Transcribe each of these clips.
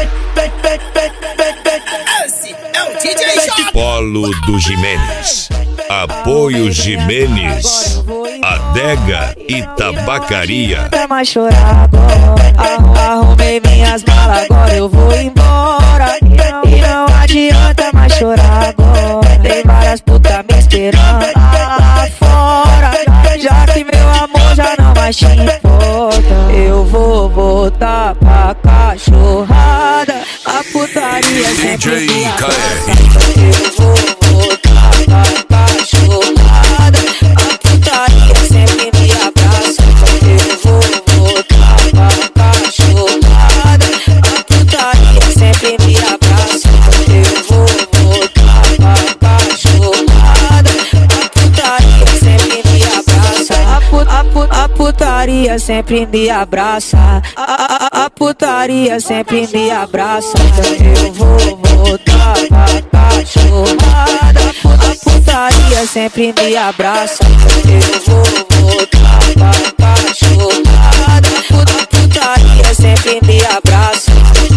Esse é o DJ Polo do Jimenez, Apoio Jimenez, Adega e Tabacaria. Não mais chorar agora, arrumei minhas malas, agora eu vou embora. E não adianta mais chorar agora, tem várias putas me esperando lá fora. Já que meu amor já não mais te importa, eu vou voltar pra cachorrada. A putaria sempre me abraça. Eu vou voltar pra cachorrada. A putaria sempre me abraça. Eu vou voltar pra cachorrada. A putaria sempre me abraça. Eu vou voltar pra cachorrada. A putaria sempre me abraça. A putaria sempre me abraça. A putaria sempre me abraça. Eu vou voltar pra cachorrada. A putaria sempre me abraça. Eu vou voltar pra cachorrada. A putaria sempre me abraça.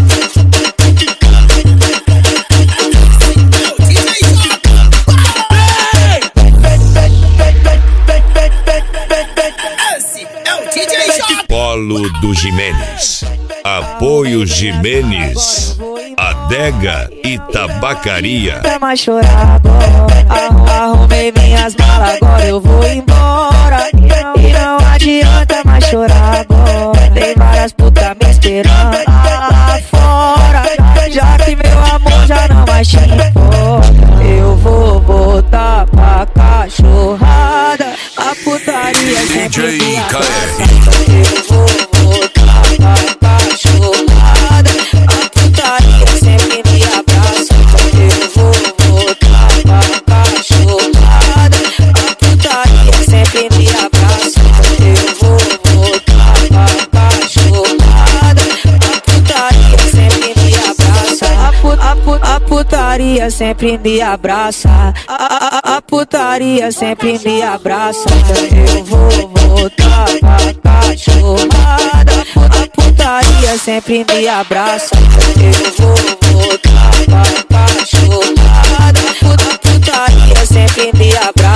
Polo do Jimenez, Apoio Jimenez, Adega e Tabacaria. Não mais chorar agora, arrumei minhas malas, agora eu vou embora. E não adianta mais chorar agora, tem várias putas me esperando lá fora. Já que meu amor já não mais te importa, eu vou voltar pra cachorrada. A putaria sempre me abraça. Eu vou voltar pra cachorrada. A putaria sempre me abraça. Eu vou voltar pra cachorrada. A putaria sempre me abraça. Eu vou voltar pra cachorrada. A putaria sempre me abraça. A putaria sempre me abraça. A putaria sempre me abraça. Eu vou voltar pra cachorrada. A putaria sempre me abraça. Eu vou voltar pra cachorrada. A putaria sempre me abraça.